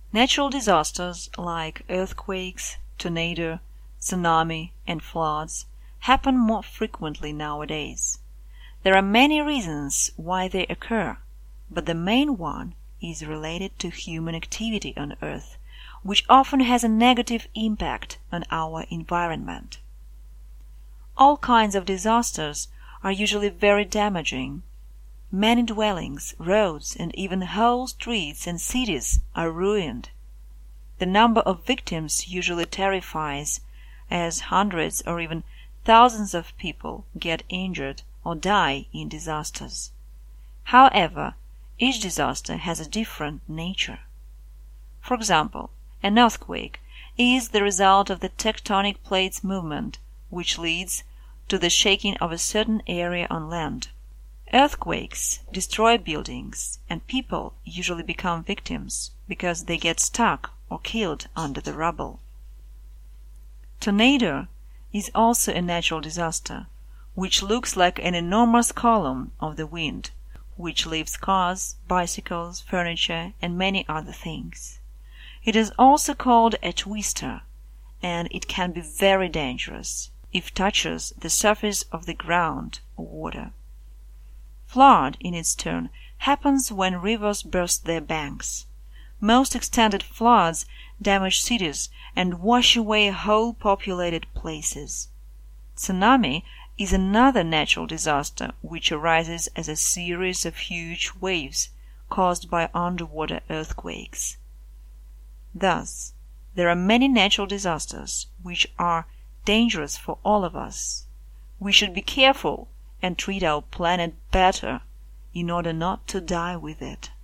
Natural disasters like earthquakes, tornado, tsunami, and floods happen more frequently nowadays. There are many reasons why they occur, but the main one is related to human activity on Earth, which often has a negative impact on our environment. All kinds of disasters are usually very damaging. Many dwellings, roads, and even whole streets and cities are ruined. The number of victims usually terrifies, as hundreds or even thousands of people get injured or die in disasters. However, each disaster has a different nature. For example, an earthquake is the result of the tectonic plates movement, which leads to the shaking of a certain area on land. Earthquakes destroy buildings, and people usually become victims because they get stuck or killed under the rubble. Tornado is also a natural disaster, which looks like an enormous column of the wind, which leaves cars, bicycles, furniture, and many other things. It is also called a twister, and it can be very dangerous if it touches the surface of the ground or water. Flood, in its turn, happens when rivers burst their banks. Most extended floods damage cities and wash away whole populated places. Tsunami is another natural disaster which arises as a series of huge waves caused by underwater earthquakes. Thus, there are many natural disasters which are dangerous for all of us. We should be careful and treat our planet better in order not to die with it.